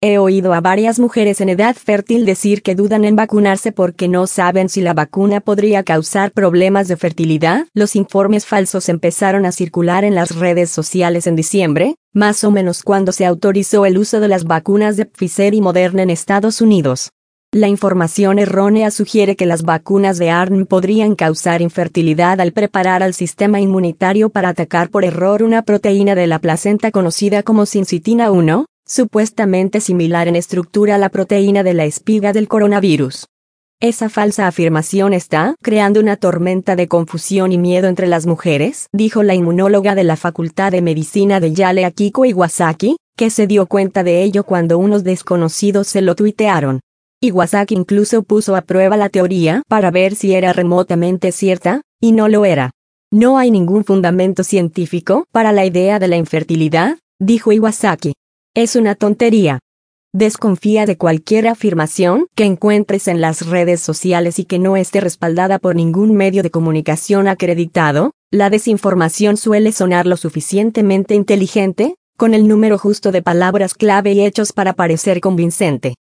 He oído a varias mujeres en edad fértil decir que dudan en vacunarse porque no saben si la vacuna podría causar problemas de fertilidad. Los informes falsos empezaron a circular en las redes sociales en diciembre, más o menos cuando se autorizó el uso de las vacunas de Pfizer y Moderna en Estados Unidos. La información errónea sugiere que las vacunas de ARN podrían causar infertilidad al preparar al sistema inmunitario para atacar por error una proteína de la placenta conocida como sincitina 1, supuestamente similar en estructura a la proteína de la espiga del coronavirus. Esa falsa afirmación está creando una tormenta de confusión y miedo entre las mujeres, dijo la inmunóloga de la Facultad de Medicina de Yale Akiko Iwasaki, que se dio cuenta de ello cuando unos desconocidos se lo tuitearon. Iwasaki incluso puso a prueba la teoría para ver si era remotamente cierta, y no lo era. No hay ningún fundamento científico para la idea de la infertilidad, dijo Iwasaki. Es una tontería. Desconfía de cualquier afirmación que encuentres en las redes sociales y que no esté respaldada por ningún medio de comunicación acreditado. La desinformación suele sonar lo suficientemente inteligente, con el número justo de palabras clave y hechos para parecer convincente.